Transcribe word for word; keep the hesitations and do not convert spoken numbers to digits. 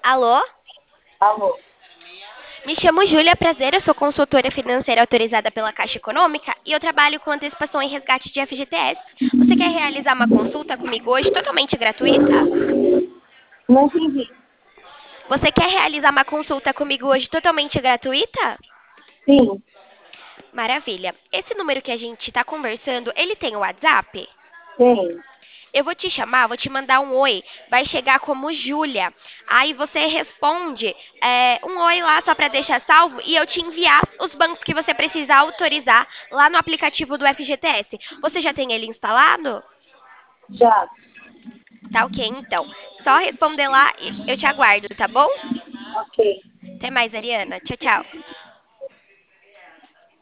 Alô? Alô? Me chamo Júlia Prazer, eu sou consultora financeira autorizada pela Caixa Econômica e eu trabalho com antecipação e resgate de F G T S. Você quer realizar uma consulta comigo hoje totalmente gratuita? Não entendi. Você quer realizar uma consulta comigo hoje totalmente gratuita? Sim, Maravilha. Esse número que a gente está conversando, ele tem o WhatsApp? tem. Eu vou te chamar, vou te mandar um oi. Vai chegar como Júlia. Aí você responde é, um oi lá só para deixar salvo e eu te enviar os bancos que você precisa autorizar lá no aplicativo do F G T S. Você já tem ele instalado? Já. Tá ok, então. Só responder lá e eu te aguardo, tá bom? Ok. Até mais, Ariana. Tchau, tchau.